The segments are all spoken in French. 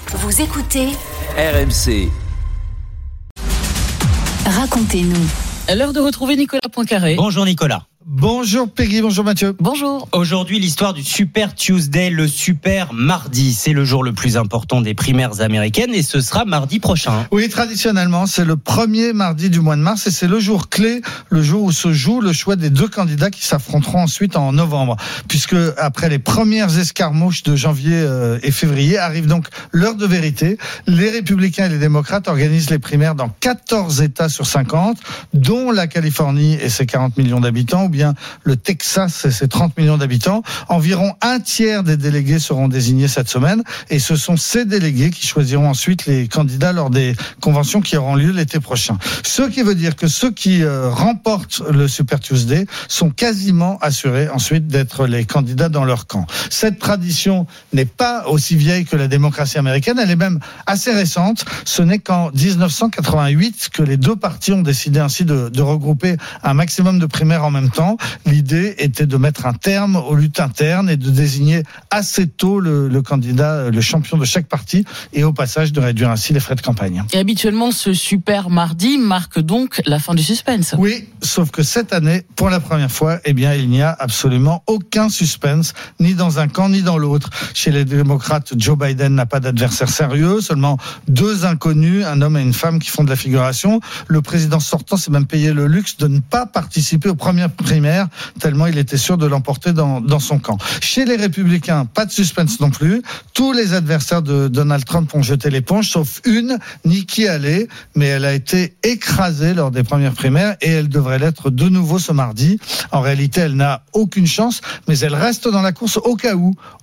Vous écoutez RMC. Racontez-nous. À l'heure de retrouver Nicolas Poincaré. Bonjour Nicolas. Bonjour Peggy, bonjour Mathieu. Bonjour. Aujourd'hui, l'histoire du Super Tuesday, le Super Mardi. C'est le jour le plus important des primaires américaines et ce sera mardi prochain. Oui, traditionnellement, c'est le premier mardi du mois de mars et c'est le jour clé, le jour où se joue le choix des deux candidats qui s'affronteront ensuite en novembre. Puisque après les premières escarmouches de janvier et février, arrive donc l'heure de vérité. Les républicains et les démocrates organisent les primaires dans 14 États sur 50, dont la Californie et ses 40 millions d'habitants, ou bien le Texas et ses 30 millions d'habitants. Environ un tiers des délégués seront désignés cette semaine et ce sont ces délégués qui choisiront ensuite les candidats lors des conventions qui auront lieu l'été prochain. Ce qui veut dire que ceux qui remportent le Super Tuesday sont quasiment assurés ensuite d'être les candidats dans leur camp. Cette tradition n'est pas aussi vieille que la démocratie américaine, elle est même assez récente. Ce n'est qu'en 1988 que les deux partis ont décidé ainsi de regrouper un maximum de primaires en même temps. L'idée était de mettre un terme aux luttes internes et de désigner assez tôt le candidat, le champion de chaque parti, et au passage de réduire ainsi les frais de campagne. Et habituellement, ce super mardi marque donc la fin du suspense. Oui, sauf que cette année, pour la première fois, il n'y a absolument aucun suspense, ni dans un camp ni dans l'autre. Chez les démocrates, Joe Biden n'a pas d'adversaire sérieux, seulement deux inconnus, un homme et une femme qui font de la figuration. Le président sortant s'est même payé le luxe de ne pas participer aux premières primaire, tellement il était sûr de l'emporter dans son camp. Chez les républicains, pas de suspense non plus. Tous les adversaires de Donald Trump ont jeté l'éponge, sauf une, Nikki Haley, mais elle a été écrasée lors des premières primaires et elle devrait l'être de nouveau ce mardi. En réalité, elle n'a aucune chance, mais elle reste dans la course au cas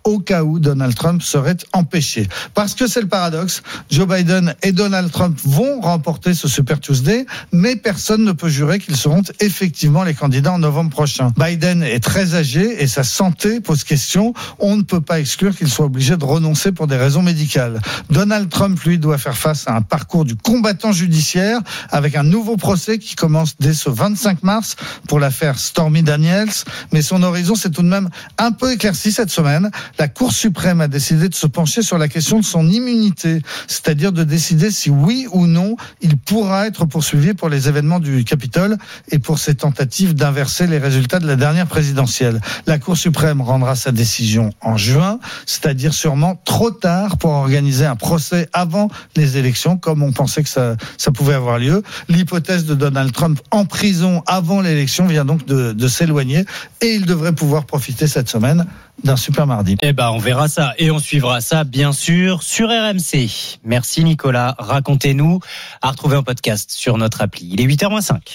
où Donald Trump serait empêché. Parce que c'est le paradoxe, Joe Biden et Donald Trump vont remporter ce Super Tuesday, mais personne ne peut jurer qu'ils seront effectivement les candidats en novembre prochain. Biden est très âgé et sa santé pose question. On ne peut pas exclure qu'il soit obligé de renoncer pour des raisons médicales. Donald Trump, lui, doit faire face à un parcours du combattant judiciaire avec un nouveau procès qui commence dès ce 25 mars pour l'affaire Stormy Daniels. Mais son horizon s'est tout de même un peu éclairci cette semaine. La Cour suprême a décidé de se pencher sur la question de son immunité, c'est-à-dire de décider si oui ou non il pourra être poursuivi pour les événements du Capitole et pour ses tentatives d'inverser les résultats de la dernière présidentielle. La Cour suprême rendra sa décision en juin, c'est-à-dire sûrement trop tard pour organiser un procès avant les élections, comme on pensait que ça pouvait avoir lieu. L'hypothèse de Donald Trump en prison avant l'élection vient donc de s'éloigner et il devrait pouvoir profiter cette semaine d'un super mardi. On verra ça et on suivra ça bien sûr sur RMC. Merci Nicolas, racontez-nous, à retrouver en podcast sur notre appli. Il est 8h moins 5.